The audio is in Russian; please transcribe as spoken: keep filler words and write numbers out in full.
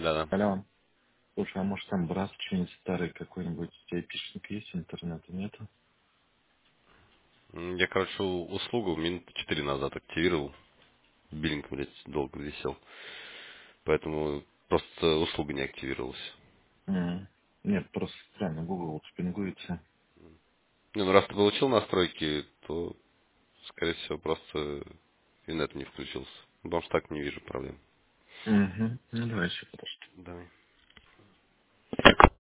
Да-да. Алло. Слушай, а может там брат что-нибудь старый какой-нибудь айпишник есть, интернета нету? М, Я, короче, у- услугу минут четыре назад активировал. Биллинг, блядь, долго висел. Поэтому просто услуга не активировалась. М. Нет, просто странно, Google вот спингуется. Не, ну раз ты получил настройки, то, скорее всего, просто инет не включился. Потому что так не вижу проблем. Угу. Ну давай еще просто. Давай.